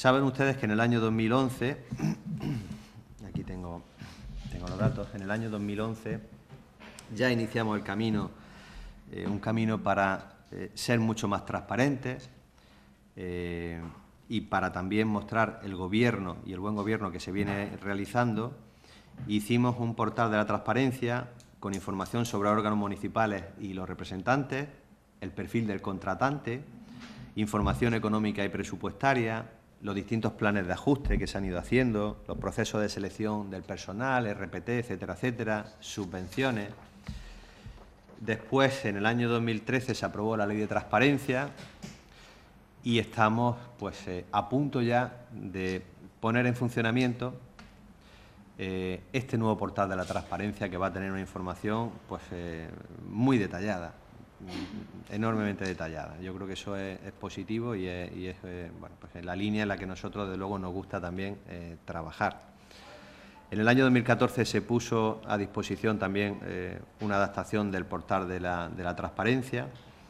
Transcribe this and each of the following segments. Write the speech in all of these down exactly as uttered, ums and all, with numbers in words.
Saben ustedes que en el año dos mil once, aquí tengo, tengo los datos, en el año dos mil once ya iniciamos el camino, eh, un camino para eh, ser mucho más transparentes eh, y para también mostrar el gobierno y el buen gobierno que se viene realizando. Hicimos un portal de la transparencia con información sobre órganos municipales y los representantes, el perfil del contratante, información económica y presupuestaria, los distintos planes de ajuste que se han ido haciendo, los procesos de selección del personal, R P T, etcétera, etcétera, subvenciones. Después, en el año dos mil trece, se aprobó la Ley de Transparencia y estamos pues, eh, a punto ya de poner en funcionamiento eh, este nuevo portal de la transparencia, que va a tener una información pues, eh, muy detallada, enormemente detallada. Yo creo que eso es, es positivo y es, y es eh, bueno, pues en la línea en la que nosotros, de luego, nos gusta también eh, trabajar. En el año dos mil catorce se puso a disposición también eh, una adaptación del portal de la, de la transparencia.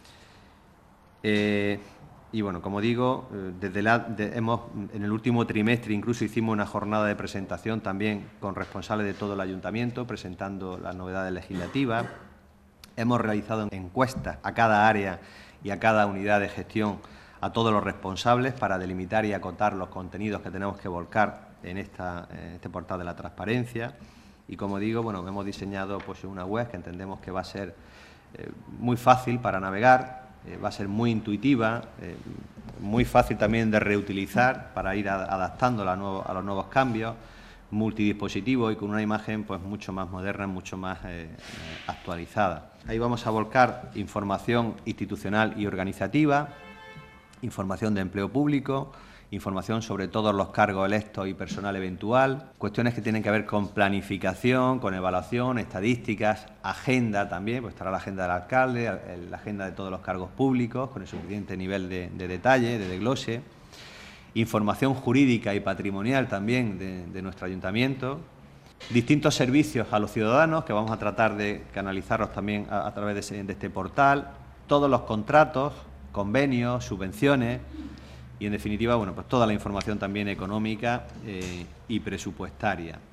Eh, y, bueno, como digo, eh, desde la, de, hemos, en el último trimestre incluso hicimos una jornada de presentación también con responsables de todo el ayuntamiento, presentando las novedades legislativas. Hemos realizado encuestas a cada área y a cada unidad de gestión, a todos los responsables, para delimitar y acotar los contenidos que tenemos que volcar en, esta, en este portal de la transparencia. Y, como digo, bueno, hemos diseñado pues, una web que entendemos que va a ser eh, muy fácil para navegar, eh, va a ser muy intuitiva, eh, muy fácil también de reutilizar para ir a, adaptándola a, nuevo, a los nuevos cambios, multidispositivo y con una imagen pues mucho más moderna, mucho más eh, actualizada. Ahí vamos a volcar información institucional y organizativa, información de empleo público, información sobre todos los cargos electos y personal eventual, cuestiones que tienen que ver con planificación, con evaluación, estadísticas, agenda también, pues estará la agenda del alcalde, la agenda de todos los cargos públicos, con el suficiente nivel de, de detalle, de desglose. Información jurídica y patrimonial también de, de nuestro ayuntamiento, distintos servicios a los ciudadanos que vamos a tratar de canalizarlos también a, a través de, ese, de este portal, todos los contratos, convenios, subvenciones y, en definitiva, bueno, pues toda la información también económica eh, y presupuestaria.